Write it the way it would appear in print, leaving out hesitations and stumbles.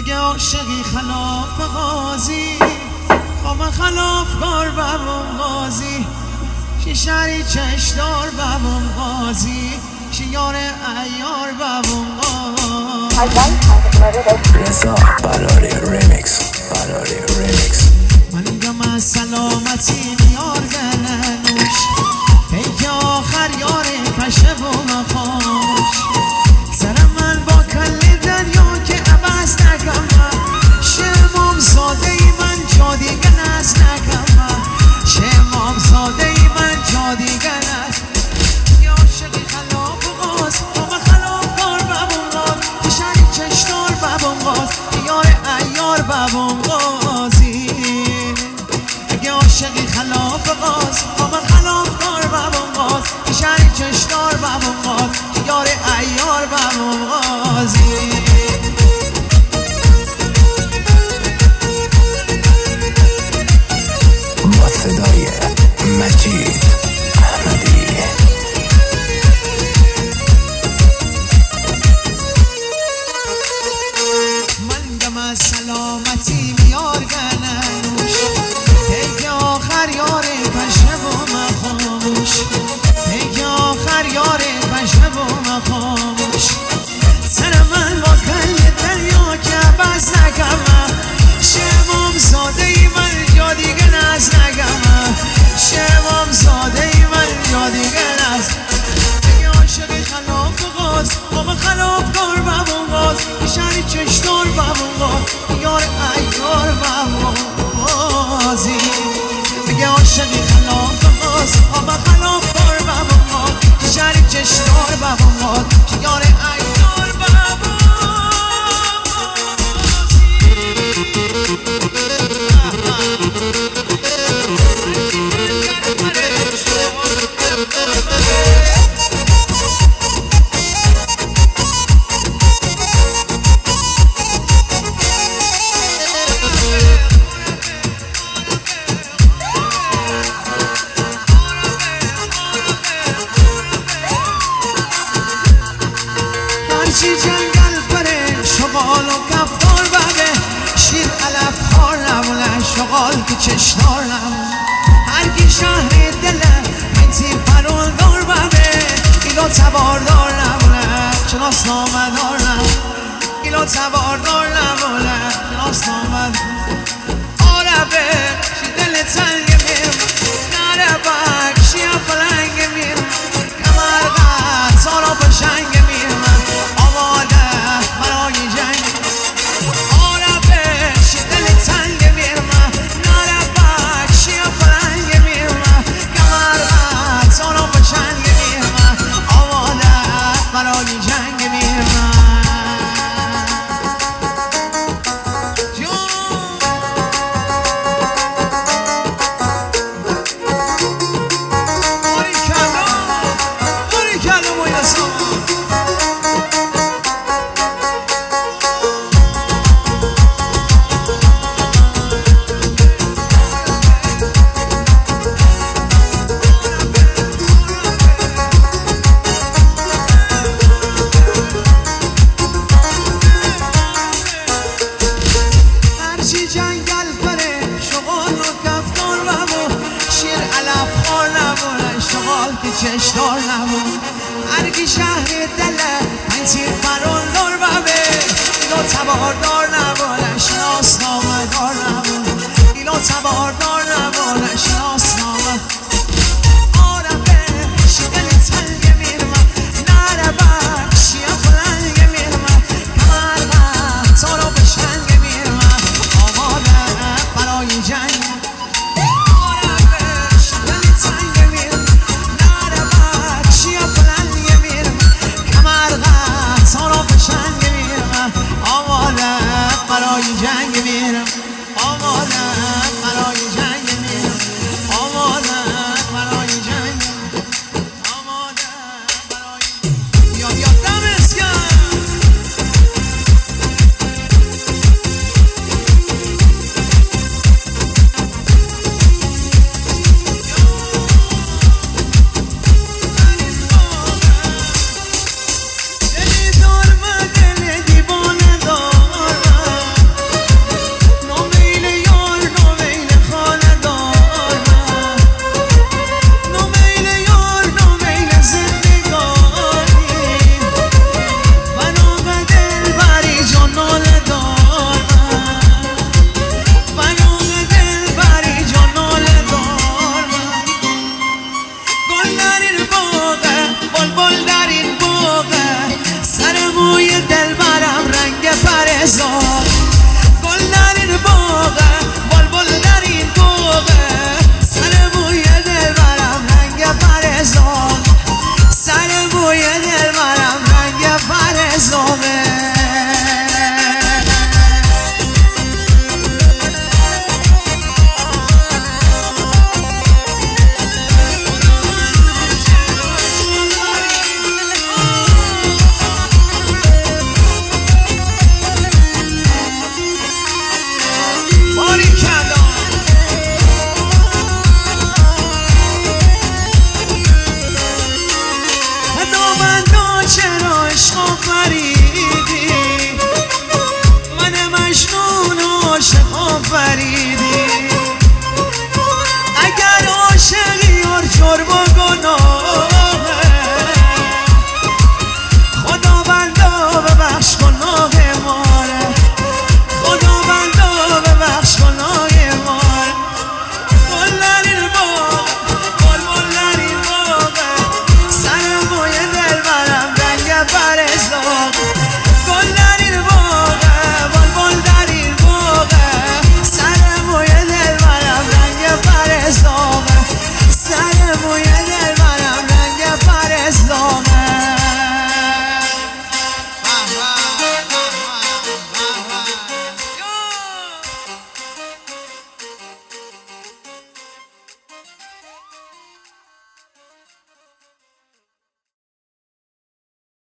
اگه عاشقی خلاف قاضی خواه خلاف کار بابم قاضی شیشری چشدار بابم قاضی شیار ایار بابم قاضی رضا براری ریمیکس من میگم از سلامتی میار گلنوش پیک آخر یار پشه و مخاش سر من با کل دریا که عوض نکم شمام زاده ای من جا دیگه نز نکم شمام زاده ای من جا دیگه نز یا عاشقی خلاف قاز با خلاف کار بابون قاز پیشنی چشدار بابون قاز یار ایار بابون قازی اگه عاشقی خلاف قاز با خلاف کار بابون قاز پیشنی چشدار بابون قاز یار ایار بابون قازی با صدای مجید احمدی من دم از سلامتی میار گلنوش پیک آخر یار پشه و مخاموش پیک آخر یار پشه و مخاموش سر من با کل دریا که بز نگم شمام زاده ای من جا دیگه نز نگم شمام زاده ای من جا دیگه نز اگه عاشقی خلاف قاز با خلاف کار بابون قاز شری چشدار بابون قاز یار ایار بابون قازی اگه عاشقی خلاف قاز با خلاف کار بابون قاز شری چشدار بابون قاز یار ایار بابون هرچی جنگل بره شغال و کفتار بره شیر علف خار نمونه شغال که چشنار نمونه هرگی شهر دله انتی پروندار بره ایلو تباردار نمونه شناس نامدار نمونه ایلو تباردار نمونه شناس نامدار آربه شی دل تنگ میم نره بک شی پلنگ میم کمرقه سارا پشنگ میم آماده برای جنگ آربه شی دل تنگ میم نره بک شی پلنگ میم کمرقه سارا پشنگ میم آماده برای جنگ میم جنگل پره شغال و کفتار بابو شیر علف خار نمونه شغال که چشدار نمونه هرگی شهر دله انتی پروندار بابه ایلو تباردار نمونه شناس نامدار نمونه ایلو تباردار نمونه شناس نامدار آربه شی دل تنگ میرمه نره بک شی پلنگ میرمه کمرقه تارو بشنگ میرمه برای جنگ آربه شی دل تنگ میرمه نره بک شی پلنگ میرمه کمرقه تارو بشنگ میرمه آماده برای جنگ میرم